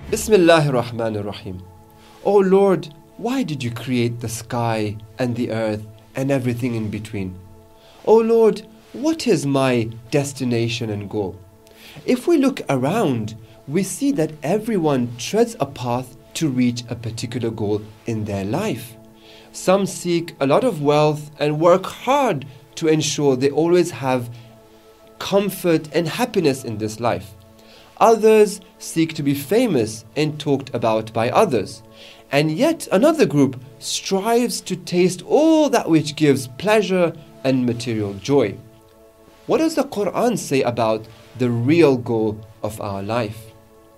Bismillahir Rahmanir Rahim. O Lord, why did you create the sky and the earth and everything in between? O Lord, what is my destination and goal? If we look around, we see that everyone treads a path to reach a particular goal in their life. Some seek a lot of wealth and work hard to ensure they always have comfort and happiness in this life. Others seek to be famous and talked about by others. And yet another group strives to taste all that which gives pleasure and material joy. What does the Quran say about the real goal of our life?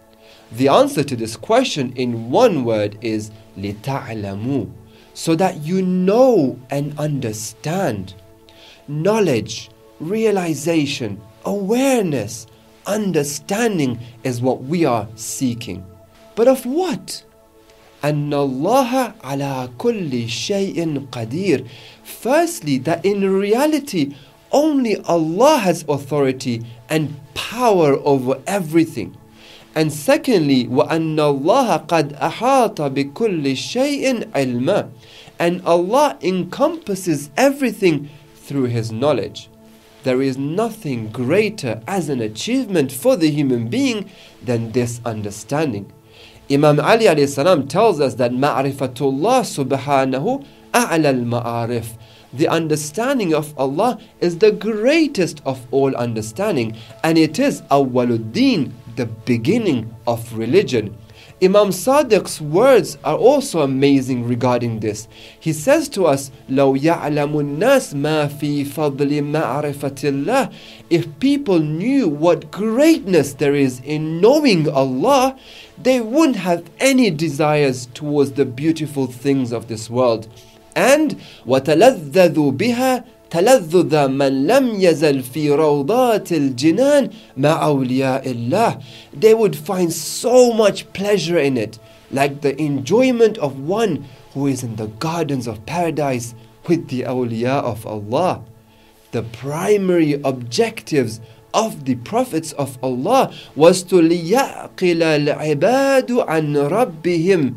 The answer to this question in one word is لِتَعْلَمُوا, so that you know and understand. Knowledge, realization, awareness, understanding is what we are seeking. But of what? أَنَّ اللَّهَ عَلَى كُلِّ شَيْءٍ قَدِيرٌ. Firstly, that in reality only Allah has authority and power over everything. And secondly, وَأَنَّ اللَّهَ قَدْ أَحَاطَ بِكُلِّ شَيْءٍ عِلْمًا. And Allah encompasses everything through His knowledge. There is nothing greater as an achievement for the human being than this understanding. Imam Ali alayhi salam tells us that ma'rifatullah subhanahu a'la al-ma'arif. The understanding of Allah is the greatest of all understanding, and it is awwaluddin, the beginning of religion. Imam Sadiq's words are also amazing regarding this. He says to us, لَوْ يَعْلَمُ النَّاسِ مَا فِي فَضْلِ مَعْرِفَةِ اللَّهِ. If people knew what greatness there is in knowing Allah, they wouldn't have any desires towards the beautiful things of this world. And وَتَلَذَّذُوا بِهَا تلذذ من لم يزل في روضات الجنان مع أولياء الله. They would find so much pleasure in it, like the enjoyment of one who is in the gardens of paradise with the awliya of Allah. The primary objectives of the prophets of Allah was to لِيَعْقِلَ الْعِبَادُ عَنْ رَبِّهِمْ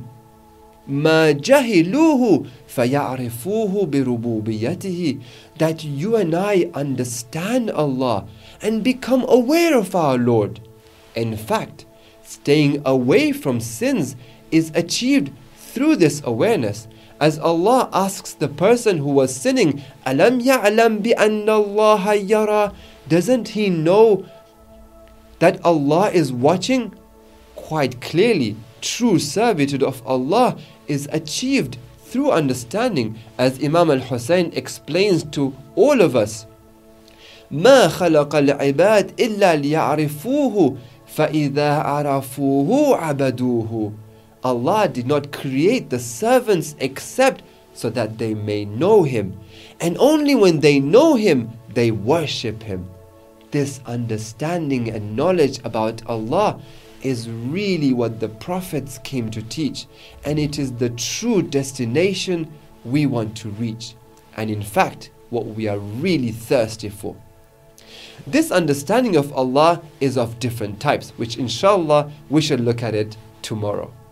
مَا جَهِلُوهُ فَيَعْرِفُوهُ بِرُبُوبِيَّتِهِ. That you and I understand Allah and become aware of our Lord. In fact, staying away from sins is achieved through this awareness, as Allah asks the person who was sinning, أَلَمْ يَعْلَمْ بِأَنَّ اللَّهَ يَرَى. Doesn't he know that Allah is watching? Quite clearly, true servitude of Allah is achieved through understanding, as Imam al-Hussein explains to all of us. مَا خَلَقَ الْعِبَادِ إِلَّا لِيَعْرِفُوهُ فَإِذَا عَرَفُوهُ عَبَدُوهُ. Allah did not create the servants except so that they may know Him, and only when they know Him, they worship Him. This understanding and knowledge about Allah is really what the prophets came to teach, and it is the true destination we want to reach, and in fact what we are really thirsty for. This understanding of Allah is of different types, which inshallah we shall look at it tomorrow.